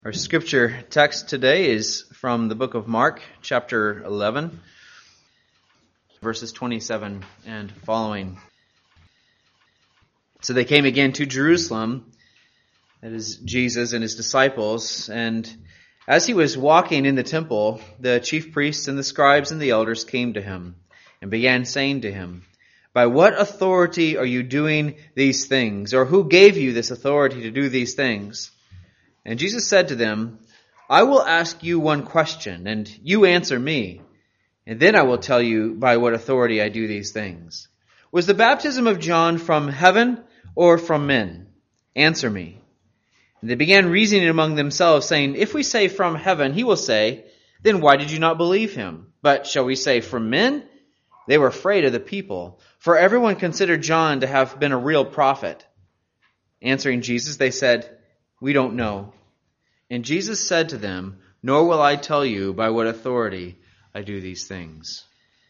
Our scripture text today is from the book of Mark, chapter 11, verses 27 and following. So they came again to Jerusalem, that is Jesus and his disciples, and as he was walking in the temple, the chief priests and the scribes and the elders came to him and began saying to him, "By what authority are you doing these things? Or who gave you this authority to do these things?" And Jesus said to them, "I will ask you one question, and you answer me, and then I will tell you by what authority I do these things. Was the baptism of John from heaven or from men? Answer me." And they began reasoning among themselves, saying, "If we say from heaven, he will say, 'Then why did you not believe him?' But shall we say from men?" They were afraid of the people, for everyone considered John to have been a real prophet. Answering Jesus, they said, "We don't know." And Jesus said to them, "Nor will I tell you by what authority I do these things."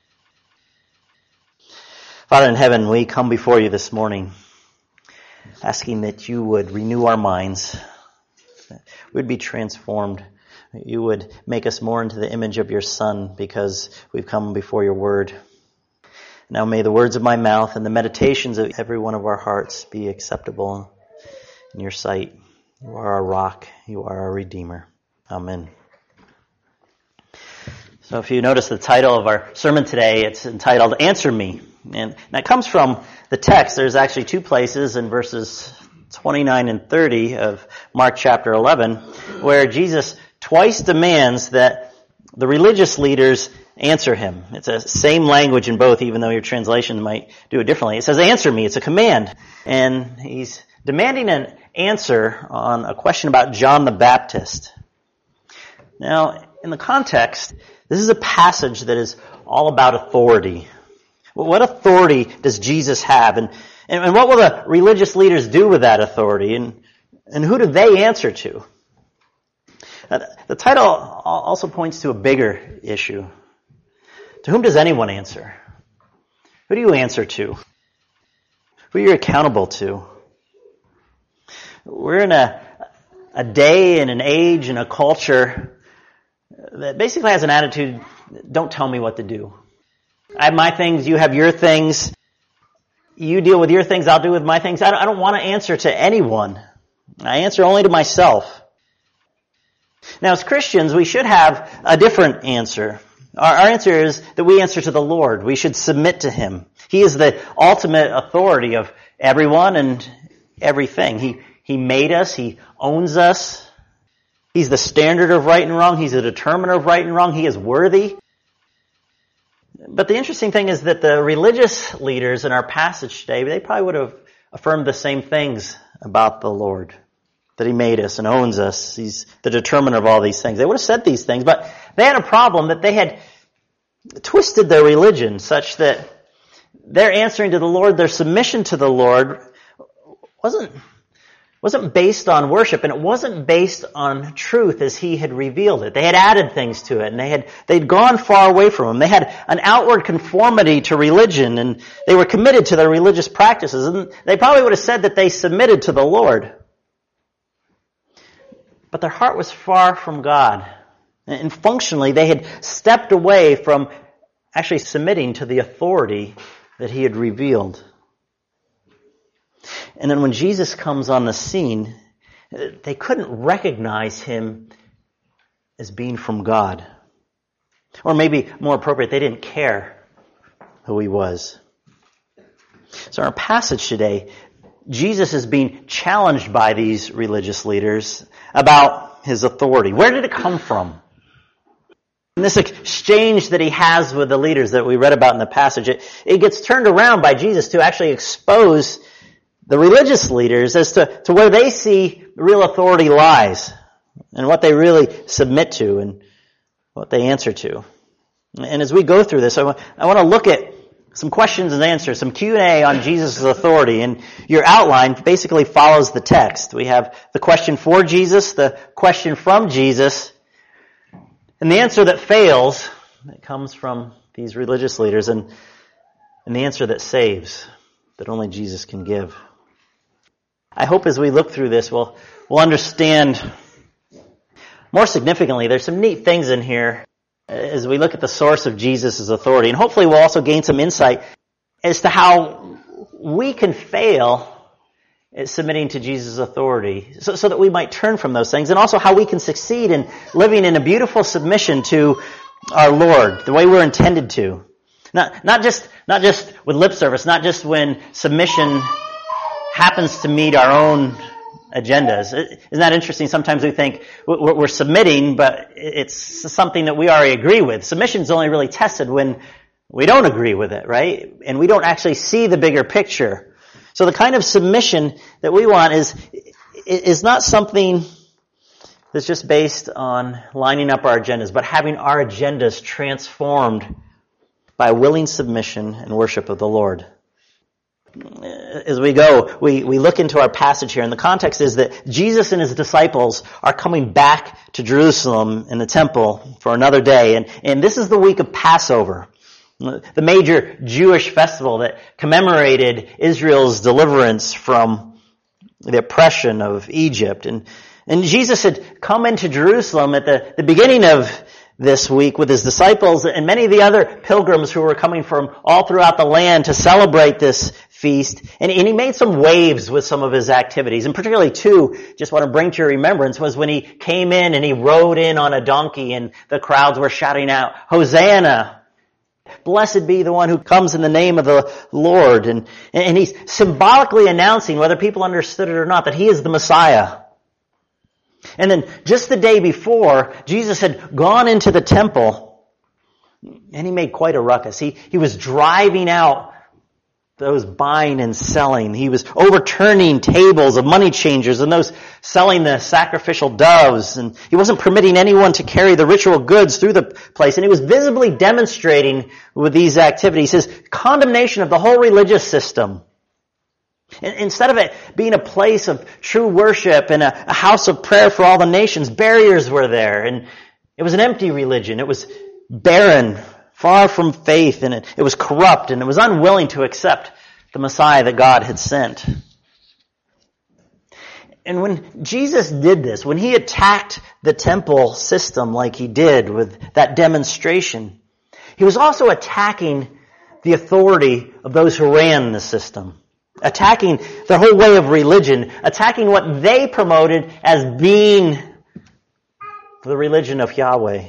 Father in heaven, we come before you this morning, asking that you would renew our minds, that we'd be transformed, that you would make us more into the image of your Son because we've come before your word. Now may the words of my mouth and the meditations of every one of our hearts be acceptable in your sight. You are our rock. You are our Redeemer. Amen. So if you notice the title of our sermon today, it's entitled Answer Me. And that comes from the text. There's actually two places in verses 29 and 30 of Mark chapter 11 where Jesus twice demands that the religious leaders answer him. It's the same language in both, even though your translation might do it differently. It says, "Answer me." It's a command. And he's demanding an answer on a question about John the Baptist. Now, in the context, this is a passage that is all about authority. What authority does Jesus have? And what will the religious leaders do with that authority? And who do they answer to? The title also points to a bigger issue. To whom does anyone answer? Who do you answer to? Who are you accountable to? We're in a day and an age and a culture that basically has an attitude, don't tell me what to do. I have my things, you have your things. You deal with your things, I'll deal with my things. I don't want to answer to anyone. I answer only to myself. Now as Christians, we should have a different answer. Our answer is that we answer to the Lord. We should submit to Him. He is the ultimate authority of everyone and everything. He made us. He owns us. He's the standard of right and wrong. He's the determiner of right and wrong. He is worthy. But the interesting thing is that the religious leaders in our passage today, they probably would have affirmed the same things about the Lord. That He made us and owns us. He's the determiner of all these things. They would have said these things, but they had a problem that they had twisted their religion such that their answering to the Lord, their submission to the Lord wasn't based on worship, and it wasn't based on truth as He had revealed it. They had added things to it, and they'd gone far away from Him. They had an outward conformity to religion, and they were committed to their religious practices, and they probably would have said that they submitted to the Lord. But their heart was far from God. And functionally, they had stepped away from actually submitting to the authority that He had revealed. And then when Jesus comes on the scene, they couldn't recognize Him as being from God. Or maybe more appropriate, they didn't care who He was. So in our passage today, Jesus is being challenged by these religious leaders about His authority. Where did it come from? In this exchange that He has with the leaders that we read about in the passage, it gets turned around by Jesus to actually expose the religious leaders as to where they see real authority lies and what they really submit to and what they answer to. And as we go through this, I want to look at some questions and answers, some Q&A on Jesus' authority. And your outline basically follows the text. We have the question for Jesus, the question from Jesus, and the answer that fails that comes from these religious leaders, and the answer that saves, that only Jesus can give. I hope as we look through this, we'll understand More significantly, there's some neat things in here as we look at the source of Jesus' authority. And hopefully we'll also gain some insight as to how we can fail at submitting to Jesus' authority so that we might turn from those things, and also how we can succeed in living in a beautiful submission to our Lord, the way we're intended to. Not just with lip service, not just when submission happens to meet our own agendas. Isn't that interesting? Sometimes we think we're submitting, but it's something that we already agree with. Submission is only really tested when we don't agree with it, right? And we don't actually see the bigger picture. So the kind of submission that we want is not something that's just based on lining up our agendas, but having our agendas transformed by willing submission and worship of the Lord. As we go, we look into our passage here, and the context is that Jesus and his disciples are coming back to Jerusalem in the temple for another day, and this is the week of Passover, the major Jewish festival that commemorated Israel's deliverance from the oppression of Egypt. And Jesus had come into Jerusalem at the beginning of this week with his disciples and many of the other pilgrims who were coming from all throughout the land to celebrate this feast. And he made some waves with some of his activities. And particularly two, just want to bring to your remembrance, was when he came in and he rode in on a donkey and the crowds were shouting out, "Hosanna! Blessed be the one who comes in the name of the Lord." And he's symbolically announcing, whether people understood it or not, that he is the Messiah. And then just the day before, Jesus had gone into the temple and he made quite a ruckus. He was driving out those buying and selling. He was overturning tables of money changers and those selling the sacrificial doves. And he wasn't permitting anyone to carry the ritual goods through the place. And he was visibly demonstrating with these activities his condemnation of the whole religious system. Instead of it being a place of true worship and a house of prayer for all the nations, barriers were there. And it was an empty religion. It was barren, far from faith, and it was corrupt, and it was unwilling to accept the Messiah that God had sent. And when Jesus did this, when he attacked the temple system like he did with that demonstration, he was also attacking the authority of those who ran the system. Attacking the whole way of religion, attacking what they promoted as being the religion of Yahweh.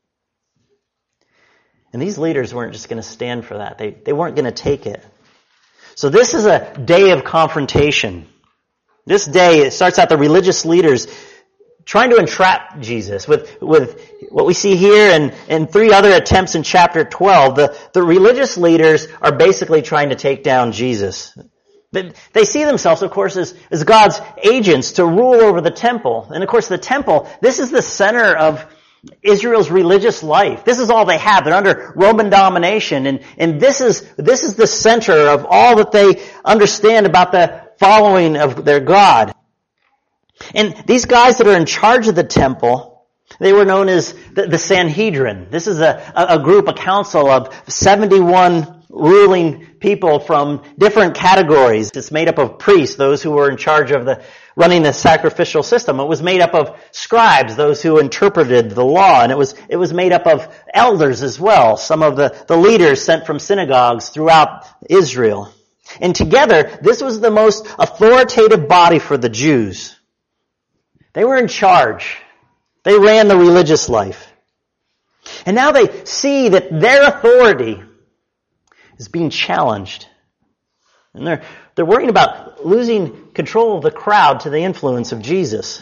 And these leaders weren't just going to stand for that. They weren't going to take it. So this is a day of confrontation. This day, it starts out the religious leaders trying to entrap Jesus with what we see here and three other attempts in chapter 12. The religious leaders are basically trying to take down Jesus. They see themselves, of course, as God's agents to rule over the temple. And of course, the temple, this is the center of Israel's religious life. This is all they have. They're under Roman domination. And this is the center of all that they understand about the following of their God. And these guys that are in charge of the temple, they were known as the Sanhedrin. This is a group, a council of 71 ruling people from different categories. It's made up of priests, those who were in charge of running the sacrificial system. It was made up of scribes, those who interpreted the law, and it was made up of elders as well, some of the leaders sent from synagogues throughout Israel. And together, this was the most authoritative body for the Jews. They were in charge. They ran the religious life. And now they see that their authority is being challenged. And they're worrying about losing control of the crowd to the influence of Jesus.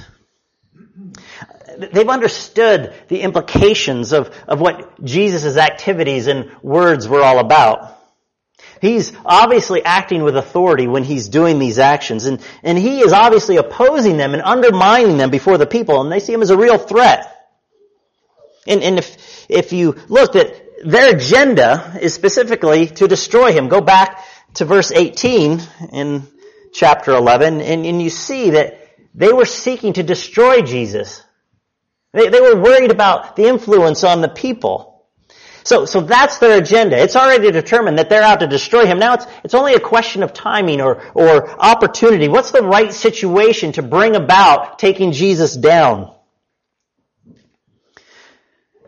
They've understood the implications of what Jesus' activities and words were all about. He's obviously acting with authority when he's doing these actions, and he is obviously opposing them and undermining them before the people, and they see him as a real threat. And if you look at their agenda is specifically to destroy him. Go back to verse 18 in chapter 11, and you see that they were seeking to destroy Jesus. They were worried about the influence on the people. So that's their agenda. It's already determined that they're out to destroy him. Now it's only a question of timing or opportunity. What's the right situation to bring about taking Jesus down?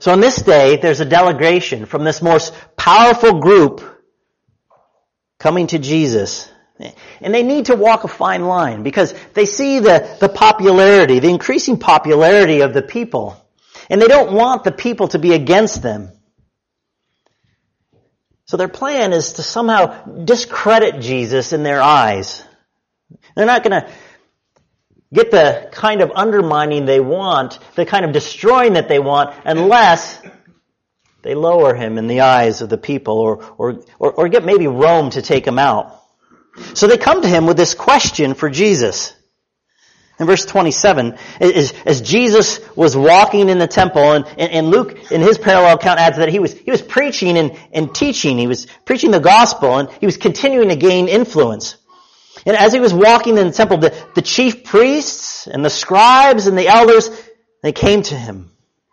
So on this day, there's a delegation from this most powerful group coming to Jesus. And they need to walk a fine line because they see the popularity, the increasing popularity of the people. And they don't want the people to be against them. So their plan is to somehow discredit Jesus in their eyes. They're not going to get the kind of undermining they want, the kind of destroying that they want, unless they lower him in the eyes of the people or get maybe Rome to take him out. So they come to him with this question for Jesus. In verse 27, as Jesus was walking in the temple, and Luke in his parallel account adds that he was preaching and teaching. He was preaching the gospel, and he was continuing to gain influence. And as he was walking in the temple, the chief priests and the scribes and the elders, they came to him.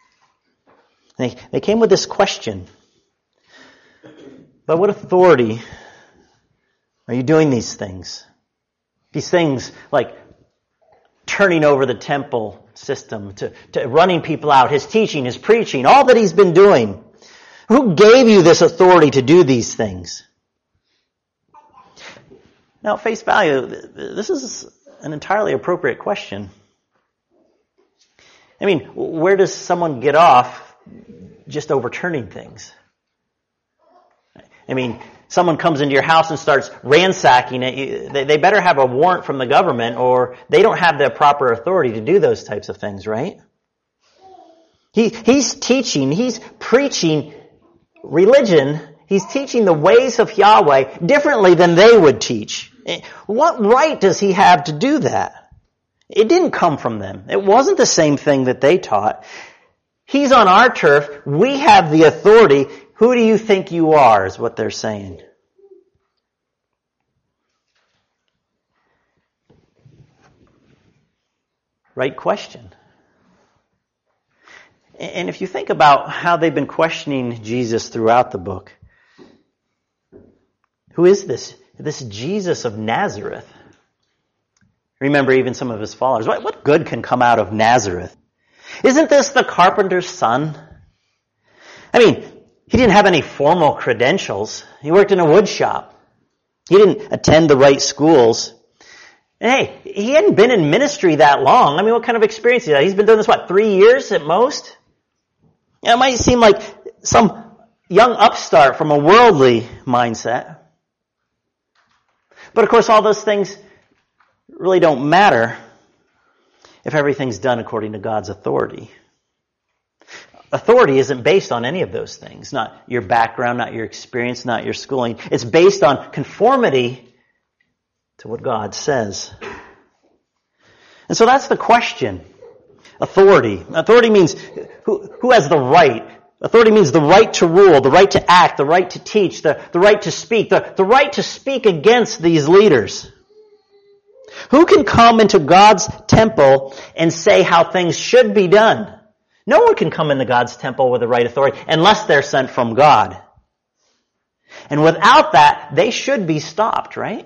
They came with this question. By what authority are you doing these things? These things like turning over the temple system, to running people out, his teaching, his preaching, all that he's been doing. Who gave you this authority to do these things? Now, at face value, this is an entirely appropriate question. I mean, where does someone get off just overturning things? I mean, someone comes into your house and starts ransacking it. They better have a warrant from the government, or they don't have the proper authority to do those types of things, right? He's teaching, he's preaching religion. He's teaching the ways of Yahweh differently than they would teach. What right does he have to do that? It didn't come from them. It wasn't the same thing that they taught. He's on our turf. We have the authority. Who do you think you are, is what they're saying. Right question. And if you think about how they've been questioning Jesus throughout the book, who is this? This Jesus of Nazareth. Remember even some of his followers. What good can come out of Nazareth? Isn't this the carpenter's son? I mean, he didn't have any formal credentials. He worked in a wood shop. He didn't attend the right schools. And hey, he hadn't been in ministry that long. I mean, what kind of experience is that? He's been doing this, 3 years at most? It might seem like some young upstart from a worldly mindset. But of course, all those things really don't matter if everything's done according to God's authority. Authority isn't based on any of those things. Not your background, not your experience, not your schooling. It's based on conformity to what God says. And so that's the question. Authority. Authority means who has the right. Authority means the right to rule, the right to act, the right to teach, the right to speak, the right to speak against these leaders. Who can come into God's temple and say how things should be done? No one can come into God's temple with the right authority unless they're sent from God. And without that, they should be stopped, right?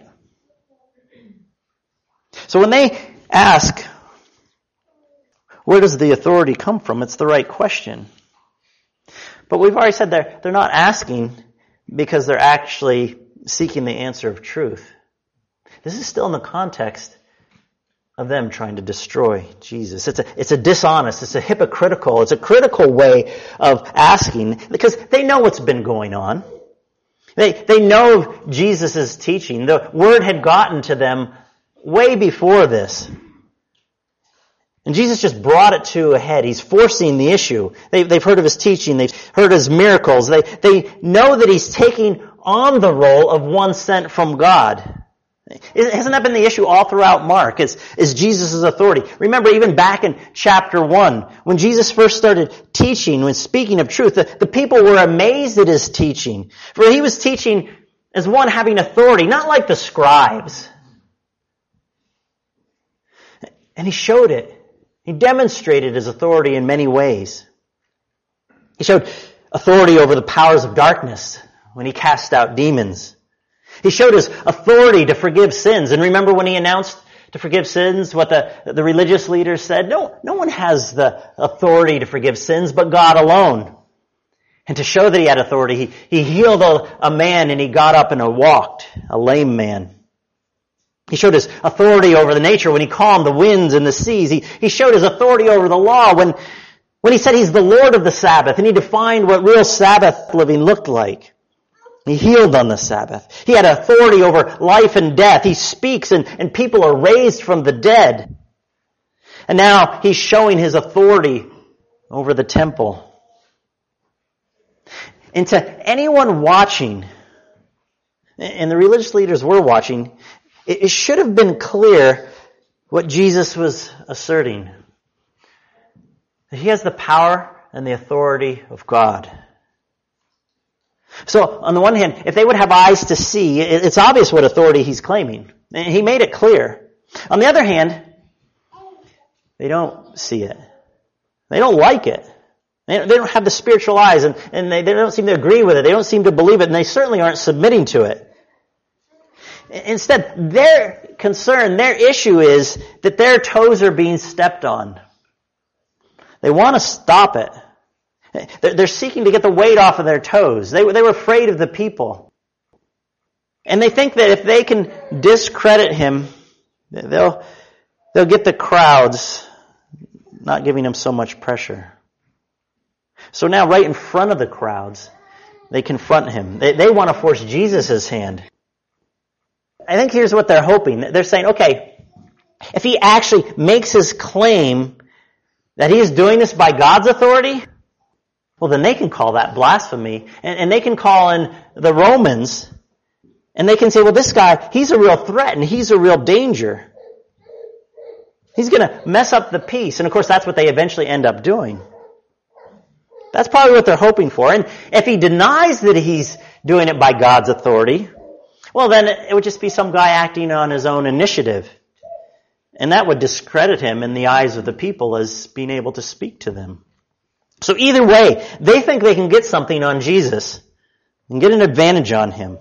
So when they ask, where does the authority come from? It's the right question. But we've already said they're not asking because they're actually seeking the answer of truth. This is still in the context of them trying to destroy Jesus. It's a dishonest, it's a hypocritical, it's a critical way of asking because they know what's been going on. They know Jesus' teaching. The word had gotten to them way before this. And Jesus just brought it to a head. He's forcing the issue. They've heard of his teaching. They've heard his miracles. They know that he's taking on the role of one sent from God. Hasn't that been the issue all throughout Mark? Is Jesus' authority. Remember even back in chapter 1, when Jesus first started teaching, when speaking of truth, the people were amazed at his teaching. For he was teaching as one having authority, not like the scribes. And he showed it. He demonstrated his authority in many ways. He showed authority over the powers of darkness when he cast out demons. He showed his authority to forgive sins. And remember when he announced to forgive sins, what the religious leaders said. No one has the authority to forgive sins but God alone. And to show that he had authority, he healed a man and he got up and walked, a lame man. He showed his authority over the nature when he calmed the winds and the seas. He showed his authority over the law when he said he's the Lord of the Sabbath, and he defined what real Sabbath living looked like. He healed on the Sabbath. He had authority over life and death. He speaks and people are raised from the dead. And now he's showing his authority over the temple. And to anyone watching, and the religious leaders were watching, it should have been clear what Jesus was asserting. That he has the power and the authority of God. So, on the one hand, if they would have eyes to see, it's obvious what authority he's claiming. And he made it clear. On the other hand, they don't see it. They don't like it. They don't have the spiritual eyes, and they don't seem to agree with it. They don't seem to believe it, and they certainly aren't submitting to it. Instead, their concern, their issue is that their toes are being stepped on. They want to stop it. They're seeking to get the weight off of their toes. They were afraid of the people. And they think that if they can discredit him, they'll get the crowds not giving him so much pressure. So now right in front of the crowds, they confront him. They want to force Jesus' hand. I think here's what they're hoping. They're saying, okay, if he actually makes his claim that he is doing this by God's authority, well, then they can call that blasphemy, and they can call in the Romans, and they can say, well, this guy, he's a real threat, and he's a real danger. He's going to mess up the peace, and of course that's what they eventually end up doing. That's probably what they're hoping for, and if he denies that he's doing it by God's authority, well, then it would just be some guy acting on his own initiative, and that would discredit him in the eyes of the people as being able to speak to them. So either way, they think they can get something on Jesus and get an advantage on him.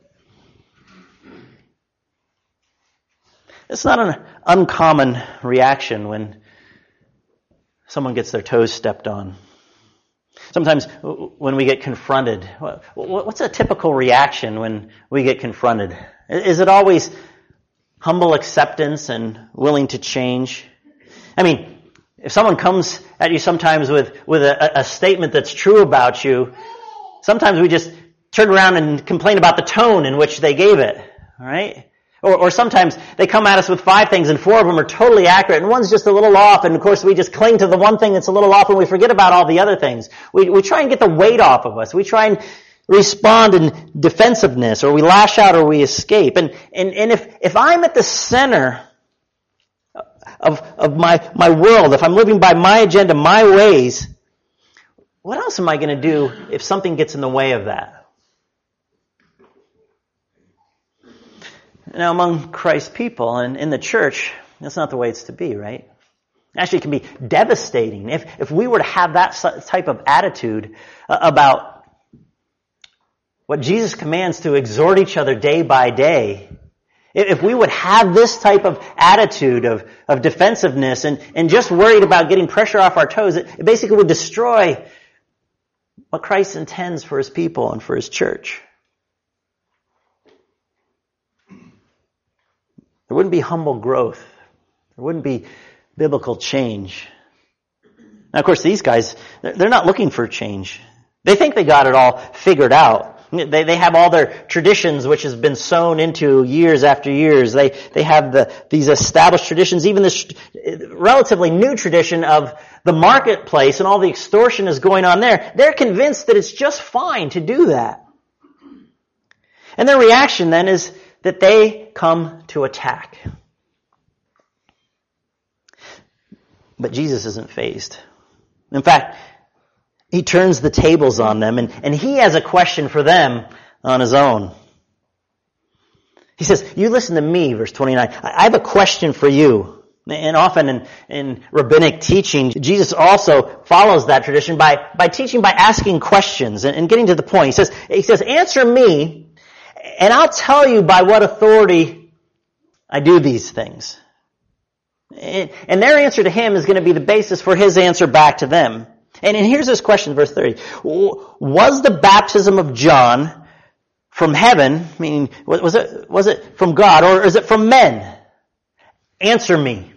It's not an uncommon reaction when someone gets their toes stepped on. Sometimes when we get confronted, what's a typical reaction when we get confronted? Is it always humble acceptance and willing to change? I mean, if someone comes at you sometimes with a statement that's true about you, sometimes we just turn around and complain about the tone in which they gave it, all right? Or sometimes they come at us with 5 things and 4 of them are totally accurate and one's just a little off, and of course we just cling to the one thing that's a little off and we forget about all the other things. We try and get the weight off of us. We try and respond in defensiveness, or we lash out, or we escape. And if I'm at the center of my world, if I'm living by my agenda, my ways, what else am I going to do if something gets in the way of that? Now, among Christ's people and in the church, that's not the way it's to be, right? Actually, it can be devastating if we were to have that type of attitude about what Jesus commands to exhort each other day by day. If we would have this type of attitude of defensiveness and just worried about getting pressure off our toes, it basically would destroy what Christ intends for his people and for his church. There wouldn't be humble growth. There wouldn't be biblical change. Now, of course, these guys, they're not looking for change. They think they got it all figured out. They have all their traditions, which has been sown into years after years. They have these established traditions, even this relatively new tradition of the marketplace and all the extortion is going on there. They're convinced that it's just fine to do that. And their reaction then is that they come to attack. But Jesus isn't fazed. In fact, he turns the tables on them, and he has a question for them on his own. He says, you listen to me, verse 29. I have a question for you. And often in rabbinic teaching, Jesus also follows that tradition by teaching by asking questions and getting to the point. He says, answer me, and I'll tell you by what authority I do these things. And their answer to him is going to be the basis for his answer back to them. And here's this question, verse 30. Was the baptism of John from heaven, meaning was it from God, or is it from men? Answer me.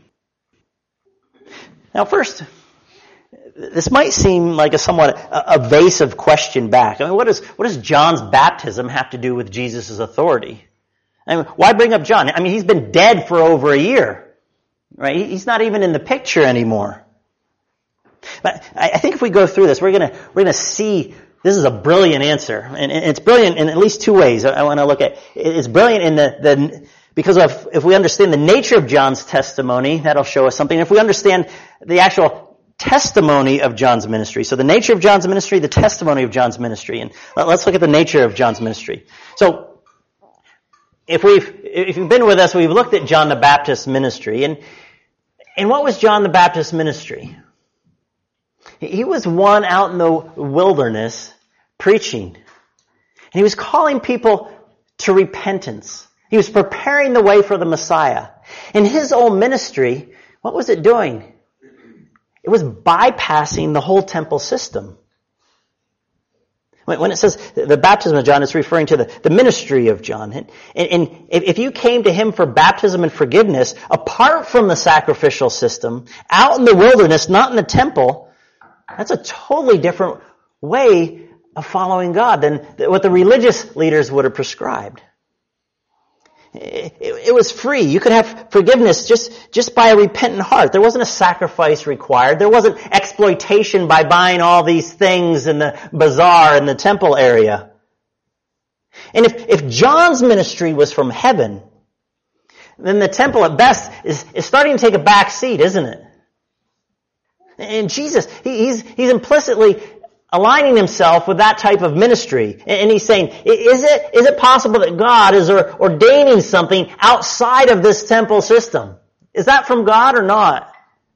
Now first, this might seem like a somewhat evasive question back. I mean, what does John's baptism have to do with Jesus' authority? I mean, why bring up John? I mean, he's been dead for over a year, right? He's not even in the picture anymore. But I think if we go through this, we're gonna see this is a brilliant answer, and it's brilliant in at least two ways. I want to look at it's brilliant in because if we understand the nature of John's testimony, that'll show us something. If we understand the actual testimony of John's ministry, so the nature of John's ministry, the testimony of John's ministry, and let's look at the nature of John's ministry. So, if you've been with us, we've looked at John the Baptist's ministry, and what was John the Baptist's ministry? He was one out in the wilderness preaching. And he was calling people to repentance. He was preparing the way for the Messiah. In his own ministry, what was it doing? It was bypassing the whole temple system. When it says the baptism of John, it's referring to the ministry of John. And if you came to him for baptism and forgiveness, apart from the sacrificial system, out in the wilderness, not in the temple, that's a totally different way of following God than what the religious leaders would have prescribed. It was free. You could have forgiveness just by a repentant heart. There wasn't a sacrifice required. There wasn't exploitation by buying all these things in the bazaar in the temple area. And if John's ministry was from heaven, then the temple at best is starting to take a back seat, isn't it? And Jesus, he's implicitly aligning himself with that type of ministry. And he's saying, is it possible that God is ordaining something outside of this temple system? Is that from God or not?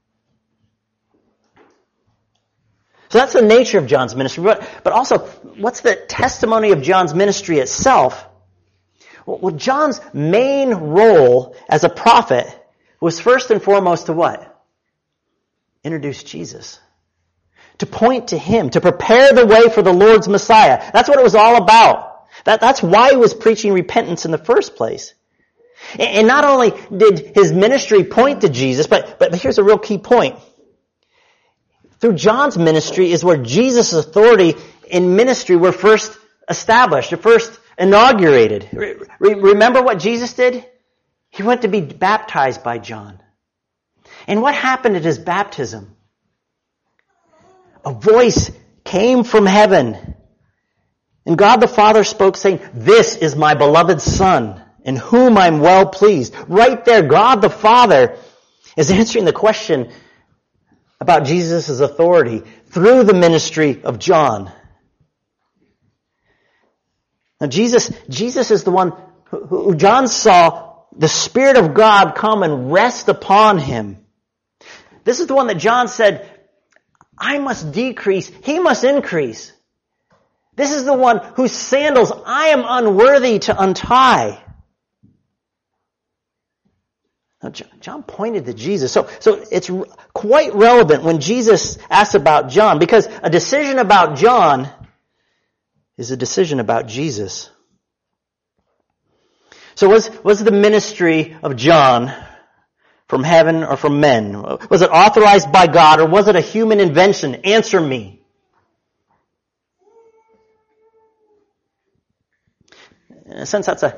So that's the nature of John's ministry. But also, what's the testimony of John's ministry itself? Well, John's main role as a prophet was first and foremost to what? Introduce Jesus. To point to him. To prepare the way for the Lord's Messiah. That's what it was all about. That's why he was preaching repentance in the first place. And not only did his ministry point to Jesus, but here's a real key point. Through John's ministry is where Jesus' authority in ministry were first established, or first inaugurated. Remember what Jesus did? He went to be baptized by John. And what happened at his baptism? A voice came from heaven. And God the Father spoke saying, "This is my beloved Son, in whom I'm well pleased." Right there, God the Father is answering the question about Jesus' authority through the ministry of John. Now Jesus is the one who John saw the Spirit of God come and rest upon him. This is the one that John said, "I must decrease, he must increase." This is the one whose sandals I am unworthy to untie. Now, John pointed to Jesus. So it's quite relevant when Jesus asks about John, because a decision about John is a decision about Jesus. So was the ministry of John from heaven or from men? Was it authorized by God, or was it a human invention? Answer me. In a sense, that's a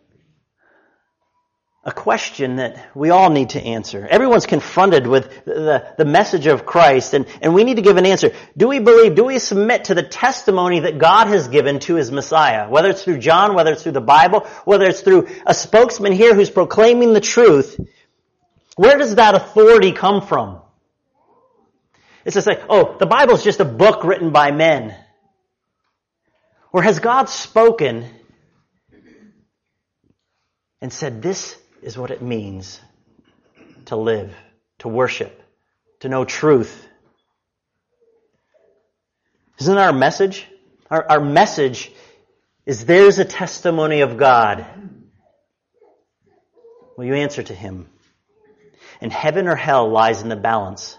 question that we all need to answer. Everyone's confronted with the message of Christ, and we need to give an answer. Do we believe, do we submit to the testimony that God has given to his Messiah? Whether it's through John, whether it's through the Bible, whether it's through a spokesman here who's proclaiming the truth, where does that authority come from? It's just like, oh, the Bible's just a book written by men. Or has God spoken and said, this is what it means to live, to worship, to know truth? Isn't our message? Our message is, there's a testimony of God. Will you answer to him? and heaven or hell lies in the balance.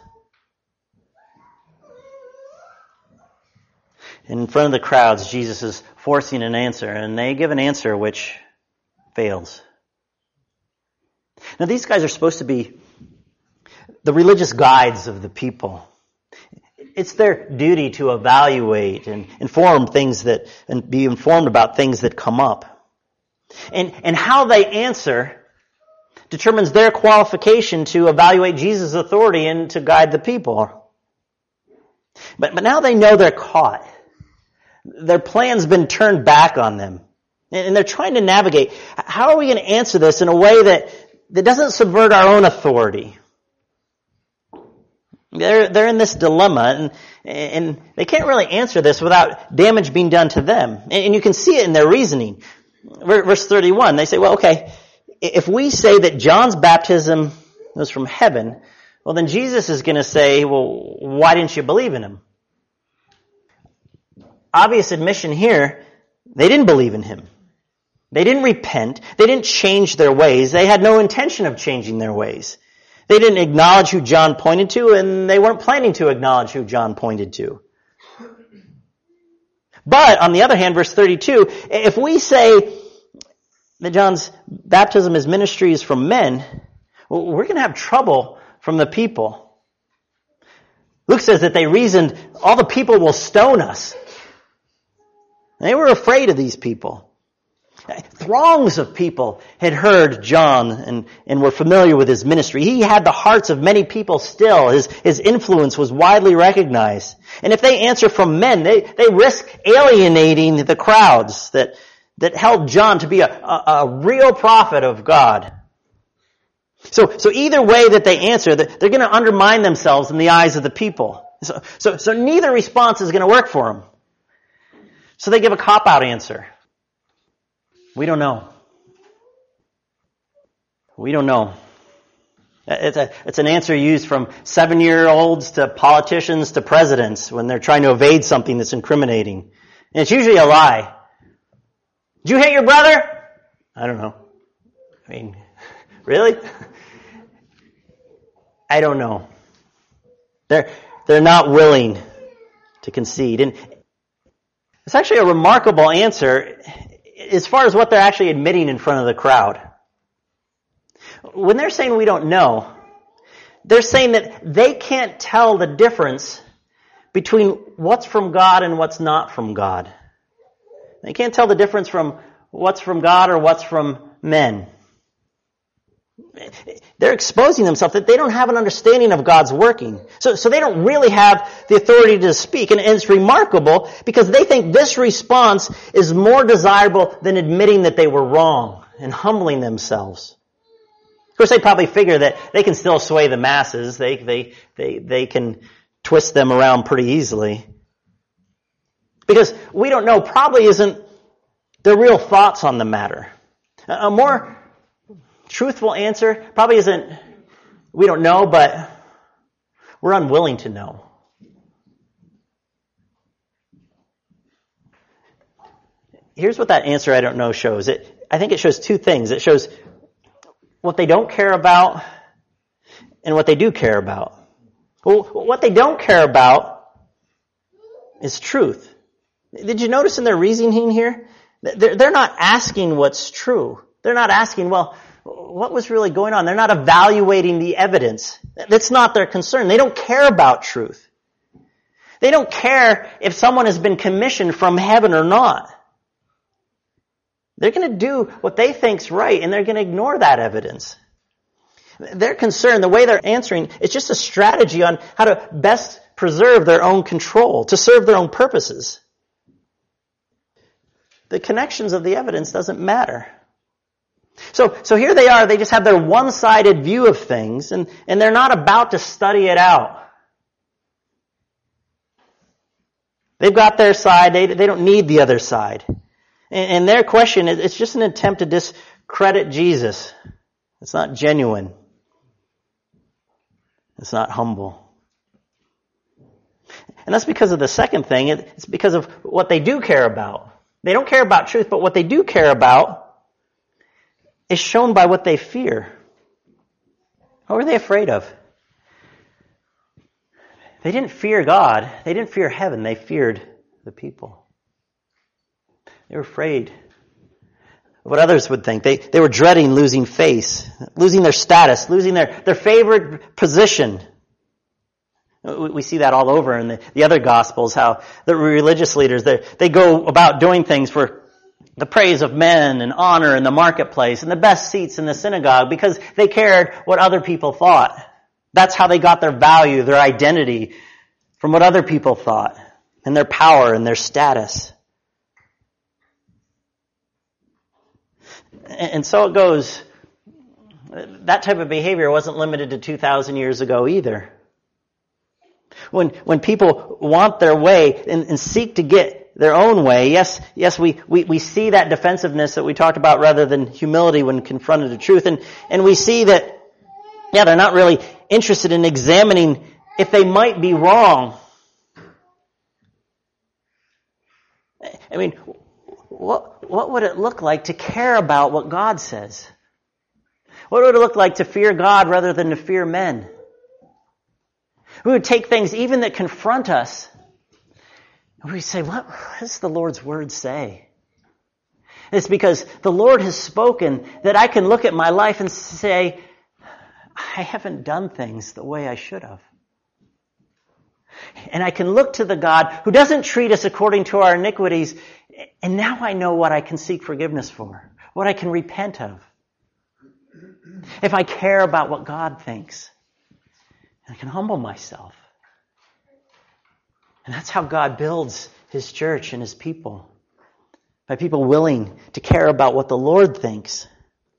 In front of the crowds, Jesus is forcing an answer, and they give an answer which fails. Now, these guys are supposed to be the religious guides of the people. It's their duty to evaluate and and be informed about things that come up. And how they answer determines their qualification to evaluate Jesus' authority and to guide the people. But now they know they're caught. Their plan's been turned back on them. And they're trying to navigate, how are we going to answer this in a way that doesn't subvert our own authority? They're in this dilemma, and they can't really answer this without damage being done to them. And you can see it in their reasoning. Verse 31, they say, well, okay, if we say that John's baptism was from heaven, well, then Jesus is going to say, well, why didn't you believe in him? Obvious admission here, they didn't believe in him. They didn't repent. They didn't change their ways. They had no intention of changing their ways. They didn't acknowledge who John pointed to, and they weren't planning to acknowledge who John pointed to. But, on the other hand, verse 32, if we say that John's baptism, his ministry is from men, well, we're going to have trouble from the people. Luke says that they reasoned, all the people will stone us. They were afraid of these people. Throngs of people had heard John and were familiar with his ministry. He had the hearts of many people still. His influence was widely recognized. And if they answer from men, they risk alienating the crowds that held John to be a real prophet of God. So either way that they answer, they're going to undermine themselves in the eyes of the people. So neither response is going to work for them. So they give a cop-out answer. We don't know. We don't know. It's an answer used from 7-year-olds to politicians to presidents when they're trying to evade something that's incriminating. And it's usually a lie. Did you hit your brother? I don't know. I mean, really? I don't know. They're not willing to concede. And it's actually a remarkable answer as far as what they're actually admitting in front of the crowd. When they're saying we don't know, they're saying that they can't tell the difference between what's from God and what's not from God. They can't tell the difference from what's from God or what's from men. They're exposing themselves that they don't have an understanding of God's working. So they don't really have the authority to speak. And it's remarkable because they think this response is more desirable than admitting that they were wrong and humbling themselves. Of course, they probably figure that they can still sway the masses. They can twist them around pretty easily. Because we don't know probably isn't their real thoughts on the matter. A more truthful answer probably isn't, we don't know, but we're unwilling to know. Here's what that answer, I don't know, shows. I think it shows two things. It shows what they don't care about and what they do care about. Well, what they don't care about is truth. Did you notice in their reasoning here? They're not asking what's true. They're not asking, well, what was really going on? They're not evaluating the evidence. That's not their concern. They don't care about truth. They don't care if someone has been commissioned from heaven or not. They're going to do what they think's right, and they're going to ignore that evidence. Their concern, the way they're answering, it's just a strategy on how to best preserve their own control, to serve their own purposes. The connections of the evidence doesn't matter. So here they are, they just have their one-sided view of things, and they're not about to study it out. They've got their side, they don't need the other side. And their question, it's just an attempt to discredit Jesus. It's not genuine. It's not humble. And that's because of the second thing, it's because of what they do care about. They don't care about truth, but what they do care about is shown by what they fear. What were they afraid of? They didn't fear God. They didn't fear heaven. They feared the people. They were afraid of what others would think. They were dreading losing face, losing their status, losing their favorite position. We see that all over in the other Gospels, how the religious leaders, they go about doing things for the praise of men and honor in the marketplace and the best seats in the synagogue because they cared what other people thought. That's how they got their value, their identity from what other people thought and their power and their status. And so it goes. That type of behavior wasn't limited to 2,000 years ago either. When people want their way and seek to get their own way, yes, we see that defensiveness that we talked about rather than humility when confronted to truth. And we see that, they're not really interested in examining if they might be wrong. I mean, what would it look like to care about what God says? What would it look like to fear God rather than to fear men? We would take things even that confront us, and we say, what does the Lord's word say? It's because the Lord has spoken that I can look at my life and say, I haven't done things the way I should have. And I can look to the God who doesn't treat us according to our iniquities, and now I know what I can seek forgiveness for, what I can repent of. If I care about what God thinks, I can humble myself. And that's how God builds His church and His people. By people willing to care about what the Lord thinks.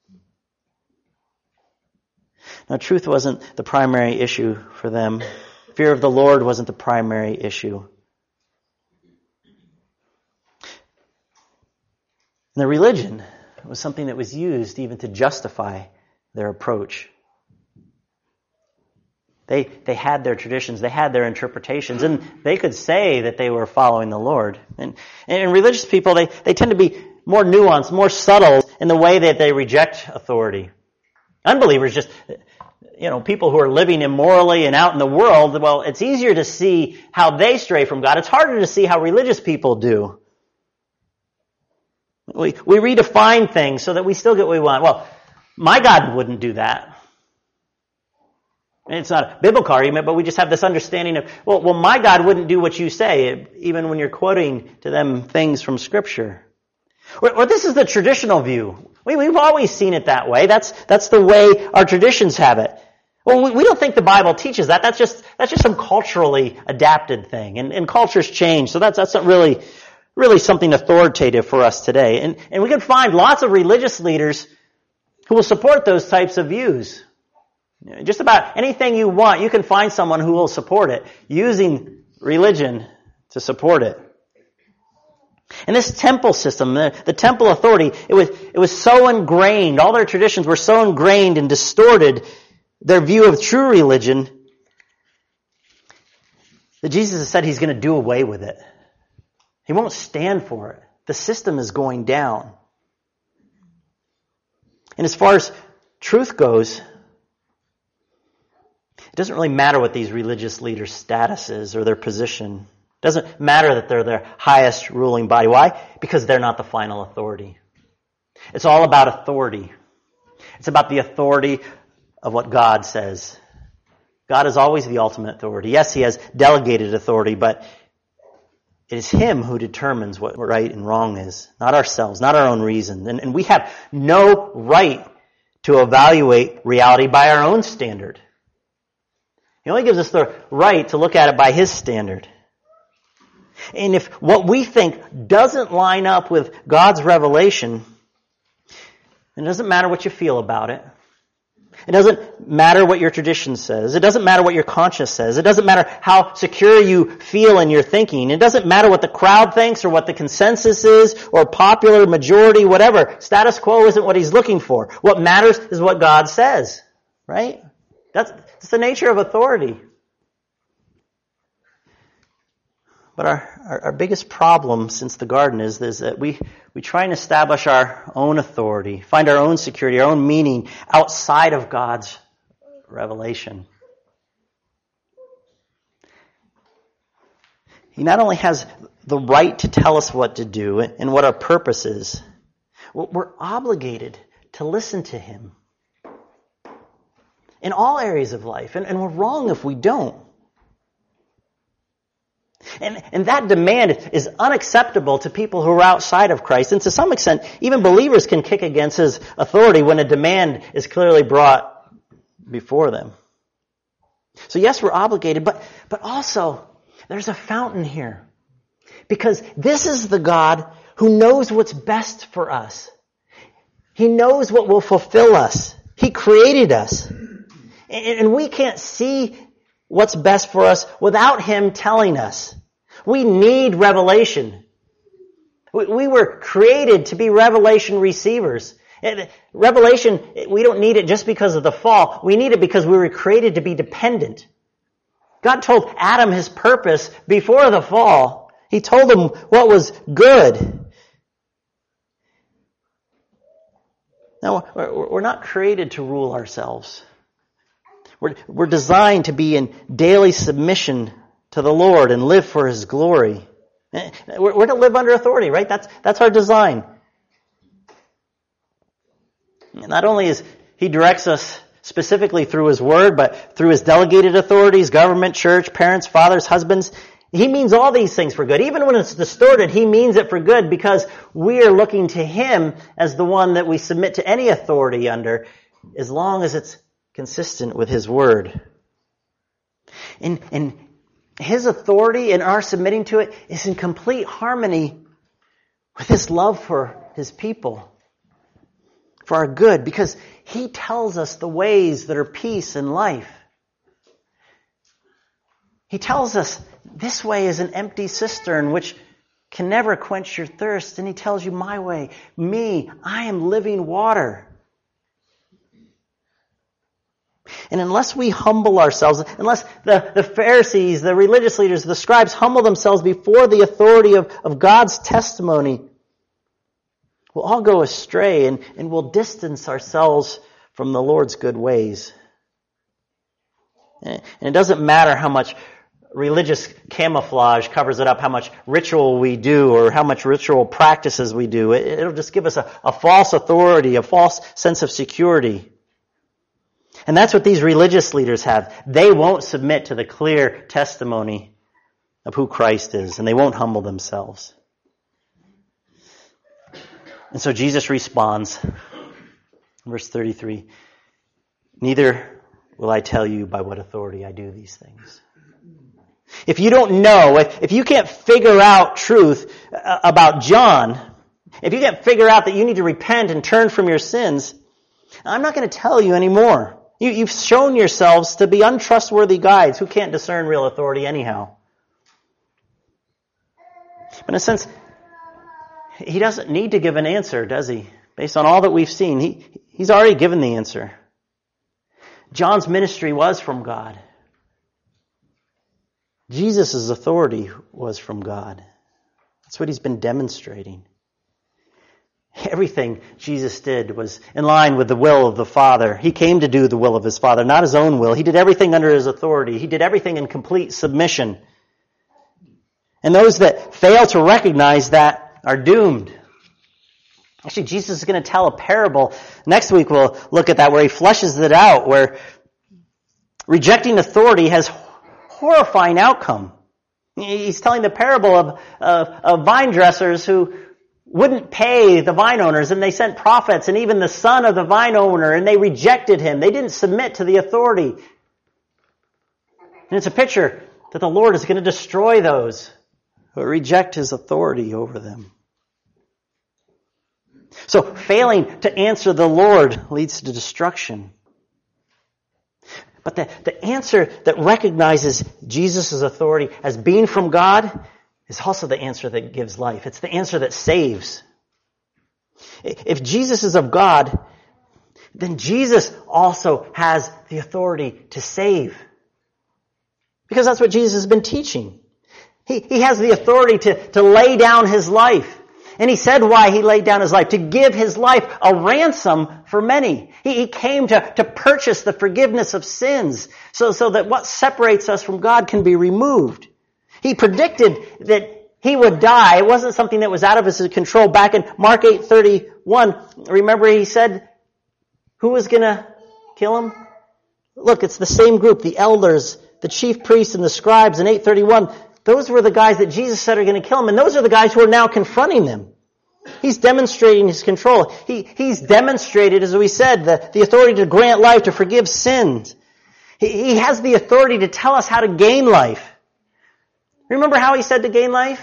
Now, truth wasn't the primary issue for them. Fear of the Lord wasn't the primary issue. And their religion was something that was used even to justify their approach. They had their traditions, they had their interpretations, and they could say that they were following the Lord. And religious people, they tend to be more nuanced, more subtle in the way that they reject authority. Unbelievers just, people who are living immorally and out in the world, well, it's easier to see how they stray from God. It's harder to see how religious people do. We redefine things so that we still get what we want. Well, my God wouldn't do that. And it's not a biblical argument, but we just have this understanding of, well, my God wouldn't do what you say, even when you're quoting to them things from Scripture. Or this is the traditional view. We've always seen it that way. That's the way our traditions have it. Well, we don't think the Bible teaches that. That's just some culturally adapted thing. And cultures change, so that's not really something authoritative for us today. And we can find lots of religious leaders who will support those types of views. Just about anything you want, you can find someone who will support it, using religion to support it. And this temple system, the temple authority, it was so ingrained, all their traditions were so ingrained and distorted their view of true religion that Jesus has said He's going to do away with it. He won't stand for it. The system is going down. And as far as truth goes, it doesn't really matter what these religious leaders' status is or their position. It doesn't matter that they're their highest ruling body. Why? Because they're not the final authority. It's all about authority. It's about the authority of what God says. God is always the ultimate authority. Yes, He has delegated authority, but it is Him who determines what right and wrong is, not ourselves, not our own reason. And we have no right to evaluate reality by our own standard. He only gives us the right to look at it by His standard. And if what we think doesn't line up with God's revelation, it doesn't matter what you feel about it. It doesn't matter what your tradition says. It doesn't matter what your conscience says. It doesn't matter how secure you feel in your thinking. It doesn't matter what the crowd thinks or what the consensus is or popular majority, whatever. Status quo isn't what He's looking for. What matters is what God says, right? That's the nature of authority. But our biggest problem since the garden is that we try and establish our own authority, find our own security, our own meaning outside of God's revelation. He not only has the right to tell us what to do and what our purpose is, we're obligated to listen to him in all areas of life, and we're wrong if we don't. And that demand is unacceptable to people who are outside of Christ. And to some extent, even believers can kick against his authority when a demand is clearly brought before them. So yes, we're obligated, but also there's a fountain here. Because this is the God who knows what's best for us. He knows what will fulfill us. He created us. And we can't see what's best for us without him telling us. We need revelation. We were created to be revelation receivers. Revelation, we don't need it just because of the fall. We need it because we were created to be dependent. God told Adam his purpose before the fall. He told him what was good. Now, we're not created to rule ourselves. We're designed to be in daily submission to the Lord and live for his glory. We're to live under authority, right? That's our design. Not only is he directs us specifically through his word, but through his delegated authorities, government, church, parents, fathers, husbands. He means all these things for good. Even when it's distorted, he means it for good because we are looking to him as the one that we submit to any authority under, as long as it's consistent with his word. And his authority and our submitting to it is in complete harmony with his love for his people, for our good, because he tells us the ways that are peace and life. He tells us this way is an empty cistern which can never quench your thirst. And he tells you my way, me, I am living water. And unless we humble ourselves, unless the Pharisees, the religious leaders, the scribes humble themselves before the authority of God's testimony, we'll all go astray and we'll distance ourselves from the Lord's good ways. And it doesn't matter how much religious camouflage covers it up, how much ritual we do or how much ritual practices we do. It'll just give us a false authority, a false sense of security. And that's what these religious leaders have. They won't submit to the clear testimony of who Christ is, and they won't humble themselves. And so Jesus responds, verse 33, "Neither will I tell you by what authority I do these things." If you don't know, if you can't figure out truth about John, if you can't figure out that you need to repent and turn from your sins, I'm not going to tell you anymore. You've shown yourselves to be untrustworthy guides who can't discern real authority anyhow. But in a sense, he doesn't need to give an answer, does he? Based on all that we've seen, he's already given the answer. John's ministry was from God. Jesus' authority was from God. That's what he's been demonstrating. Everything Jesus did was in line with the will of the Father. He came to do the will of his Father, not his own will. He did everything under his authority. He did everything in complete submission. And those that fail to recognize that are doomed. Actually, Jesus is going to tell a parable. Next week we'll look at that where he fleshes it out, where rejecting authority has horrifying outcome. He's telling the parable of vine dressers who wouldn't pay the vine owners, and they sent prophets and even the son of the vine owner, and they rejected him. They didn't submit to the authority. And it's a picture that the Lord is going to destroy those who reject his authority over them. So failing to answer the Lord leads to destruction. But the answer that recognizes Jesus' authority as being from God is also the answer that gives life. It's the answer that saves. If Jesus is of God, then Jesus also has the authority to save. Because that's what Jesus has been teaching. He has the authority to lay down his life. And he said why he laid down his life, to give his life a ransom for many. He came to purchase the forgiveness of sins so that what separates us from God can be removed. He predicted that he would die. It wasn't something that was out of his control. Back in Mark 8:31, remember he said, who was going to kill him? Look, it's the same group, the elders, the chief priests, and the scribes in 8:31. Those were the guys that Jesus said are going to kill him, and those are the guys who are now confronting him. He's demonstrating his control. He's demonstrated, as we said, the authority to grant life, to forgive sins. He has the authority to tell us how to gain life. Remember how he said to gain life?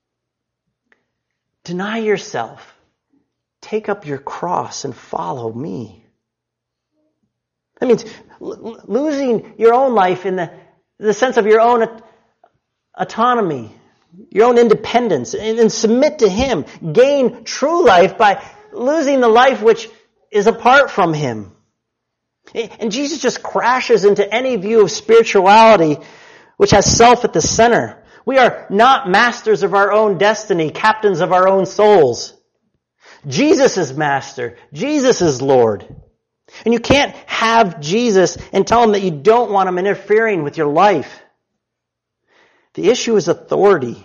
Deny yourself. Take up your cross and follow me. That means losing your own life in the sense of your own autonomy, your own independence, and submit to him. Gain true life by losing the life which is apart from him. And Jesus just crashes into any view of spirituality which has self at the center. We are not masters of our own destiny, captains of our own souls. Jesus is master. Jesus is Lord. And you can't have Jesus and tell him that you don't want him interfering with your life. The issue is authority.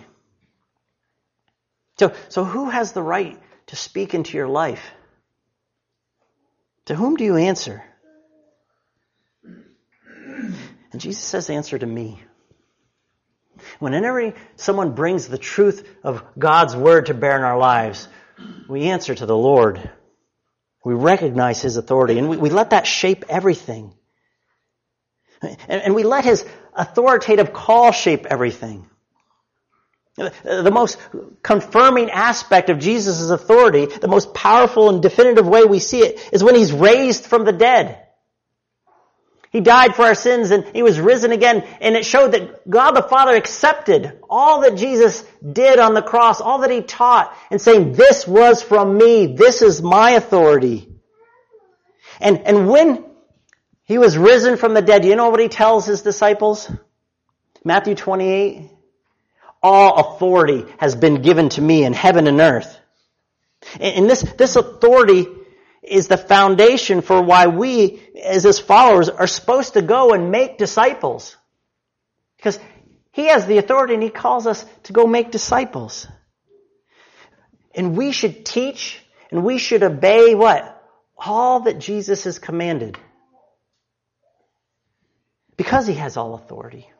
So who has the right to speak into your life? To whom do you answer? And Jesus says, answer to me. Whenever someone brings the truth of God's word to bear in our lives, we answer to the Lord. We recognize his authority, and we let that shape everything. And we let his authoritative call shape everything. The most confirming aspect of Jesus' authority, the most powerful and definitive way we see it, is when he's raised from the dead. He died for our sins and he was risen again, and it showed that God the Father accepted all that Jesus did on the cross, all that he taught, and saying, this was from me, this is my authority. And when he was risen from the dead, you know what he tells his disciples? Matthew 28, all authority has been given to me in heaven and earth. And this authority is the foundation for why we, as his followers, are supposed to go and make disciples. Because he has the authority and he calls us to go make disciples. And we should teach and we should obey what? All that Jesus has commanded. Because he has all authority.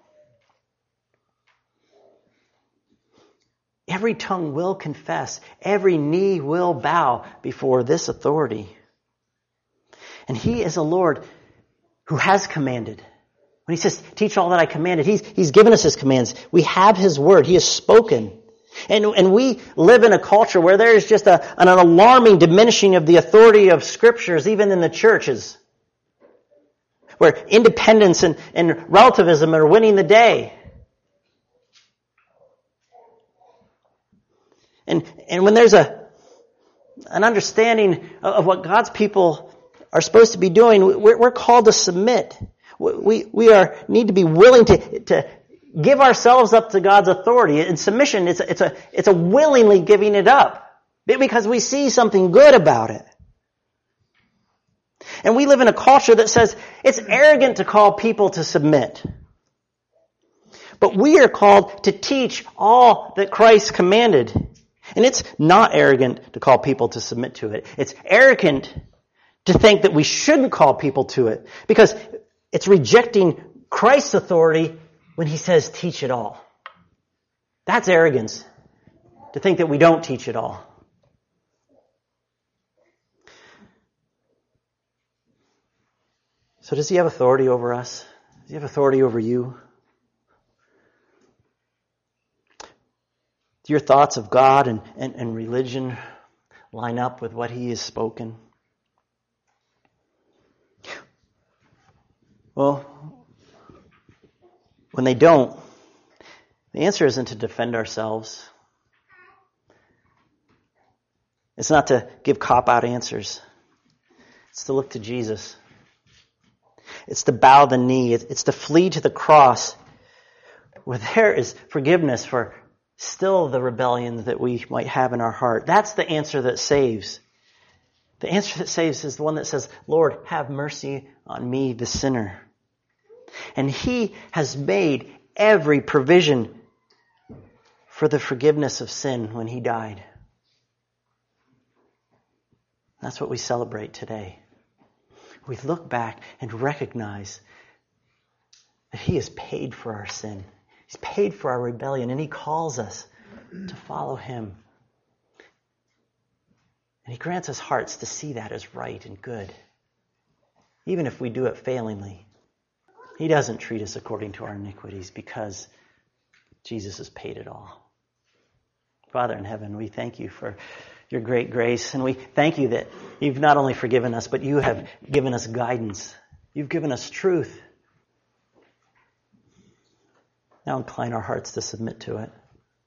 Every tongue will confess. Every knee will bow before this authority. And he is a Lord who has commanded. When he says, teach all that I commanded, he's given us his commands. We have his word. He has spoken. And we live in a culture where there is just an alarming diminishing of the authority of scriptures, even in the churches. Where independence and relativism are winning the day. And when there's an understanding of what God's people are supposed to be doing, we're called to submit. We need to be willing to give ourselves up to God's authority. In submission, it's a willingly giving it up because we see something good about it. And we live in a culture that says it's arrogant to call people to submit. But we are called to teach all that Christ commanded. And it's not arrogant to call people to submit to it. It's arrogant to think that we shouldn't call people to it because it's rejecting Christ's authority when he says teach it all. That's arrogance, to think that we don't teach it all. So does he have authority over us? Does he have authority over you? Do your thoughts of God and religion line up with what he has spoken? Well, when they don't, the answer isn't to defend ourselves. It's not to give cop-out answers. It's to look to Jesus. It's to bow the knee. It's to flee to the cross where there is forgiveness for still the rebellion that we might have in our heart. That's the answer that saves. The answer that saves is the one that says, Lord, have mercy on me, the sinner. And He has made every provision for the forgiveness of sin when He died. That's what we celebrate today. We look back and recognize that He has paid for our sin. He's paid for our rebellion, and He calls us to follow Him. And He grants us hearts to see that as right and good, even if we do it failingly. He doesn't treat us according to our iniquities because Jesus has paid it all. Father in heaven, we thank You for Your great grace, and we thank You that You've not only forgiven us, but You have given us guidance. You've given us truth. Now incline our hearts to submit to it.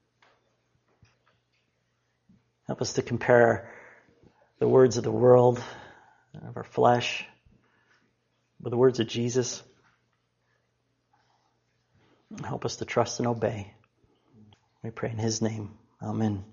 Help us to compare the words of the world, of our flesh, with the words of Jesus. Help us to trust and obey. We pray in His name. Amen.